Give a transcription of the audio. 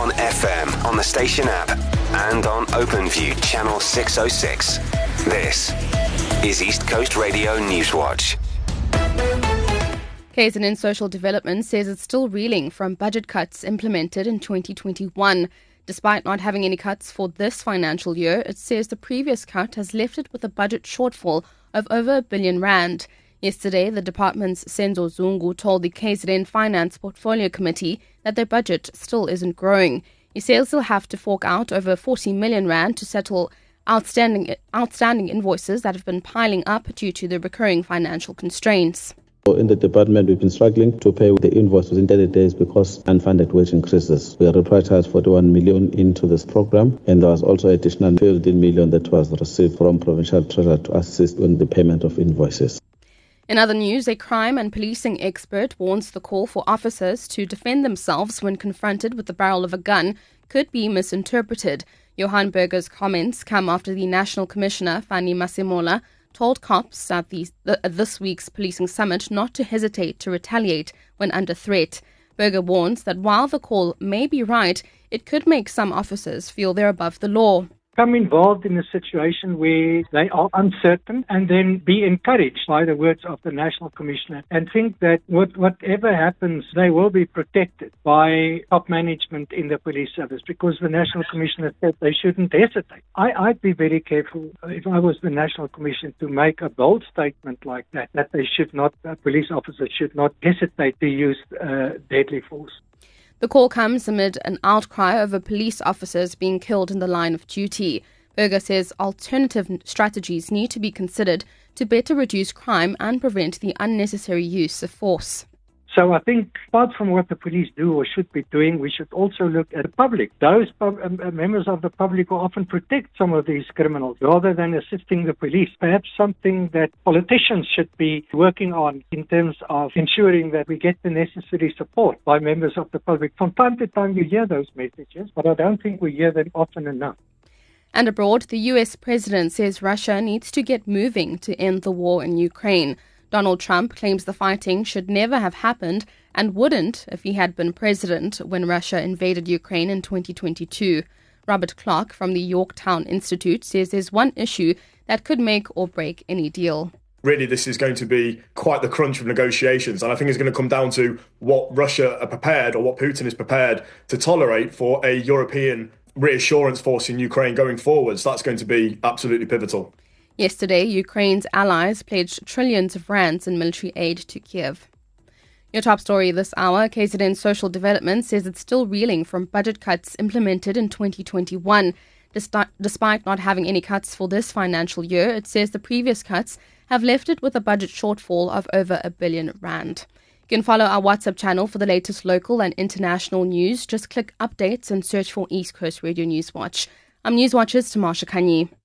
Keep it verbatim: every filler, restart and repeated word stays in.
on F M, on the station app, and on OpenView channel six oh six. This is East Coast Radio Newswatch. K Z N Social Development says it's still reeling from budget cuts implemented in twenty twenty-one. Despite not having any cuts for this financial year, it says the previous cut has left it with a budget shortfall of over a billion rand. Yesterday, the department's Senzo Zungu told the K Z N Finance Portfolio Committee that their budget still isn't growing. He says they'll have to fork out over forty million rand to settle outstanding outstanding invoices that have been piling up due to the recurring financial constraints. In the department, we've been struggling to pay the invoice within thirty days because unfunded wage increases. We reprioritized forty-one million into this program, and there was also additional fifteen million that was received from provincial treasurer to assist in the payment of invoices. In other news, a crime and policing expert warns the call for officers to defend themselves when confronted with the barrel of a gun could be misinterpreted. Johan Burger's comments come after the National Commissioner, Fani Masemola, told cops at the, the, this week's policing summit not to hesitate to retaliate when under threat. Burger warns that while the call may be right, it could make some officers feel they're above the law. Come involved in a situation where they are uncertain and then be encouraged by the words of the National Commissioner and think that what, whatever happens, they will be protected by top management in the police service because the National Commissioner said they shouldn't hesitate. I, I'd be very careful if I was the National Commissioner to make a bold statement like that, that they should not, uh, police officers should not hesitate to use uh, deadly force. The call comes amid an outcry over police officers being killed in the line of duty. Burger says alternative strategies need to be considered to better reduce crime and prevent the unnecessary use of force. So I think, apart from what the police do or should be doing, we should also look at the public. Those pub- uh, members of the public who often protect some of these criminals rather than assisting the police. Perhaps something that politicians should be working on in terms of ensuring that we get the necessary support by members of the public. From time to time you hear those messages, but I don't think we hear them often enough. And abroad, the U S president says Russia needs to get moving to end the war in Ukraine. Donald Trump claims the fighting should never have happened and wouldn't if he had been president when Russia invaded Ukraine in twenty twenty-two. Robert Clark from the Yorktown Institute says there's one issue that could make or break any deal. Really, this is going to be quite the crunch of negotiations, and I think it's going to come down to what Russia are prepared or what Putin is prepared to tolerate for a European reassurance force in Ukraine going forwards. That's going to be absolutely pivotal. Yesterday, Ukraine's allies pledged trillions of rands in military aid to Kiev. Your top story this hour, K Z N Social Development says it's still reeling from budget cuts implemented in twenty twenty-one. Despite not having any cuts for this financial year, it says the previous cuts have left it with a budget shortfall of over a billion rand. You can follow our WhatsApp channel for the latest local and international news. Just click updates and search for East Coast Radio Newswatch. I'm Newswatch's Tamasha Kanyi.